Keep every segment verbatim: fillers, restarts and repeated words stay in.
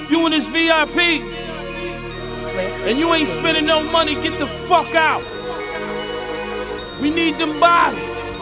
You in this V I P, and you ain't spending no money, get the fuck out. We need them bodies.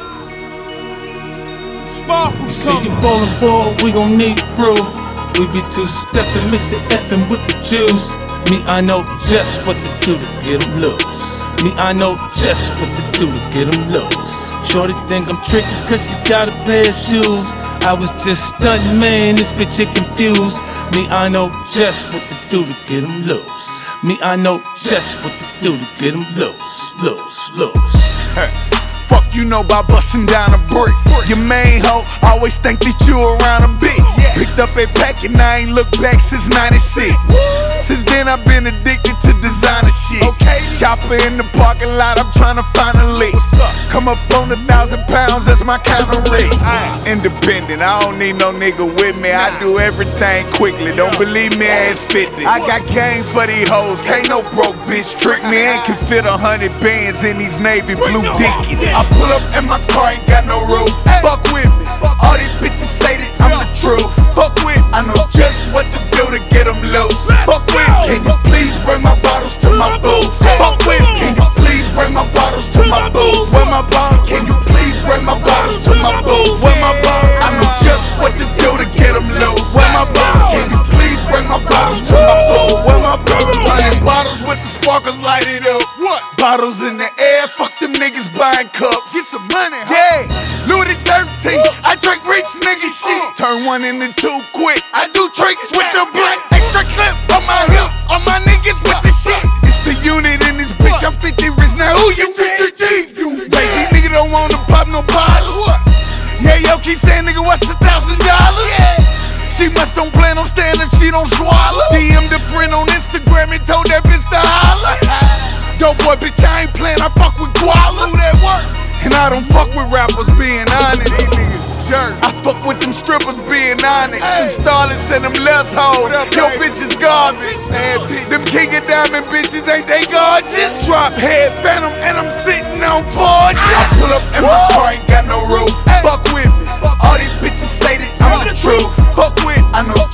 Sparkles You see coming. you ballin' ball, we gon' need proof. We be two-steppin', mix the effin' with the juice. Me, I know just what to do to get them loose. Me, I know just what to do to get them loose. Shorty think I'm tricky cause she got a pair of shoes. I was just stuntin', man, this bitch is confused. Me, I know just what to do to get them loose. Me, I know just what to do to get them loose, loose, loose. Hey, fuck you know about bustin' down a brick. Your main hoe always think that you around a bitch. Picked up a pack and I ain't looked back since ninety-six. Since then I've been addicted to designer shit. Chopper in the parking lot, I'm tryna find a lick. Come up on a thousand pounds, that's my kind of rich. Independent, I don't need no nigga with me. I do everything quickly, don't believe me, ass fifty. I got game for these hoes, can't no broke bitch trick me. And can fit a hundred bands in these navy blue dickies. I pull up in my car, ain't got no roof. Fuck with me, all these bitches say that I'm the truth. Fuck with me, I know just what to do to get them loose. Fuck with me, can you please bring my bottles to my booth? Fuck with me, can you please bring my bottles to my booth? Where my bottles? Can you please bring my bottles to my booth? Where my bottles? I know just what to do to get them loose. Where my bottles? Can you please bring my bottles to my booth? Where my bottles? Running bottles with the sparkles lighted up. What? Bottles in the air, fuck them niggas buying cups. Get some money, huh? Yeah, Louis the thirteenth, I drink rich nigga shit. Turn one into two quick, I do tricks with the brick. Extra clip on my hip, all my niggas with the shit. It's the unit in this bitch, I'm fifty rich now, who you with? You lazy nigga don't wanna pop no bottles. Yeah, yo, keep saying nigga, what's a thousand dollars? She must don't plan on staying if she don't swallow. D M'd a friend on Instagram and told that bitch to holler. Dope boy, bitch, I ain't playing, I fuck with Guala. That work. And I don't fuck with rappers, being honest. These niggas jerk. I fuck with them strippers, being honest. Them starlets and them less hoes. Yo, bitch is garbage. Them King of Diamond bitches, ain't they gorgeous? Drop head phantom and I'm sitting on forges. I pull up in my car, ain't got no roof. Fuck with me. All these bitches say that I'm the truth. Fuck with me. I know